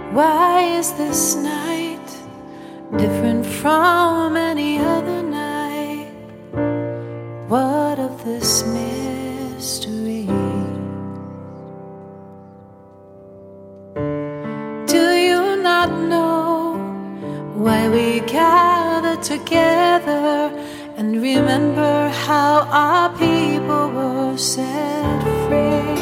Why is this night different from any other night? What of this mystery? Do you not know why we gather together and remember how our people were set free?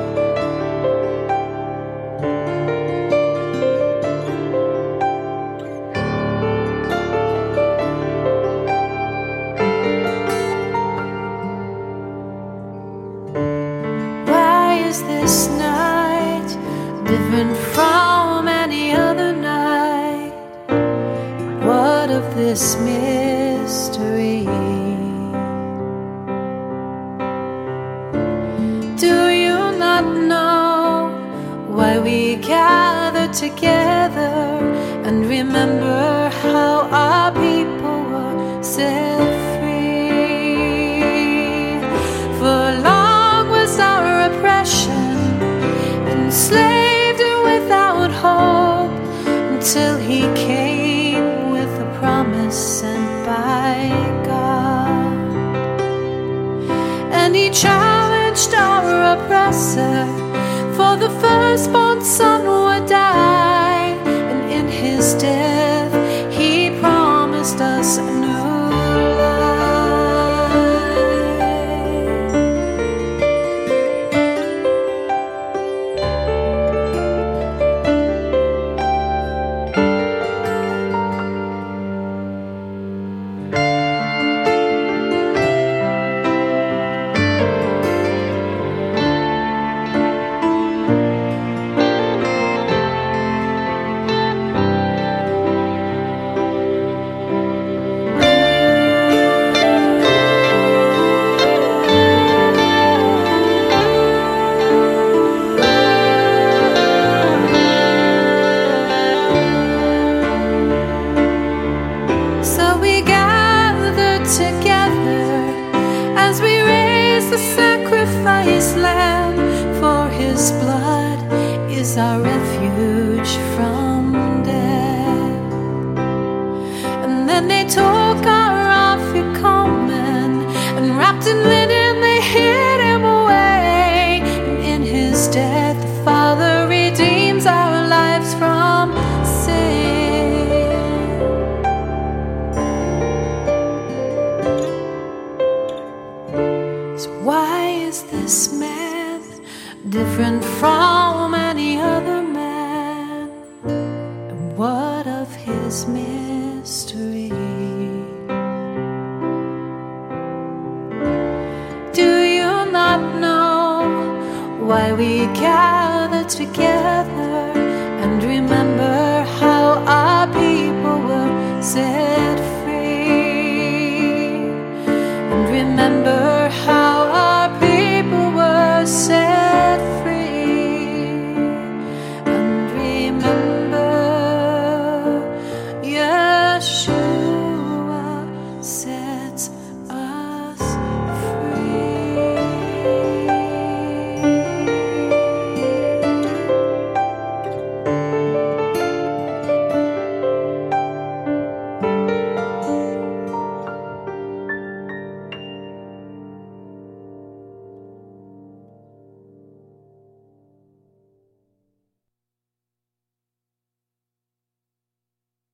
Is this night different from any other night? What of this mystery? Do you not know why we gather together and remember how our people were set free? For long was our oppression, enslaved and without hope, until He came with a promise sent by God. And He challenged our oppressor, for the firstborn son would die, and in His death He promised us a new sacrifice lamb, for His blood is our refuge from death. And then they took our afikomen, and wrapped in linen they hid Him away. And in His death the Father redeems our lives from sin. So why is this man different from any other man? And what of his mystery? Do you not know why we gather together and remember how our people were set free? And remember